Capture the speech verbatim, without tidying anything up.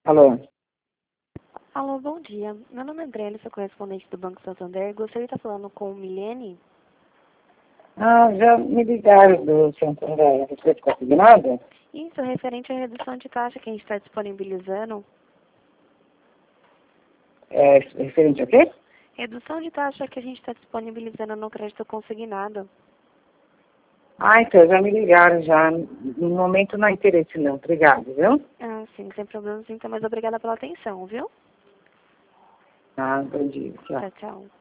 Alô? Alô, bom dia. Meu nome é André, sou correspondente do Banco Santander. Gostaria de estar falando com o Milene. Ah, já me ligaram do Santander. Você ficou consignado? Isso, referente à redução de taxa que a gente está disponibilizando. É, referente a quê? Redução de taxa que a gente está disponibilizando no crédito consignado. Ah, então, já me ligaram já. No momento não há interesse não. Obrigado, viu? Ah, sim, sem problemas, então, mas obrigada pela atenção, viu? Ah, bom dia. Tchau. Tchau, tchau.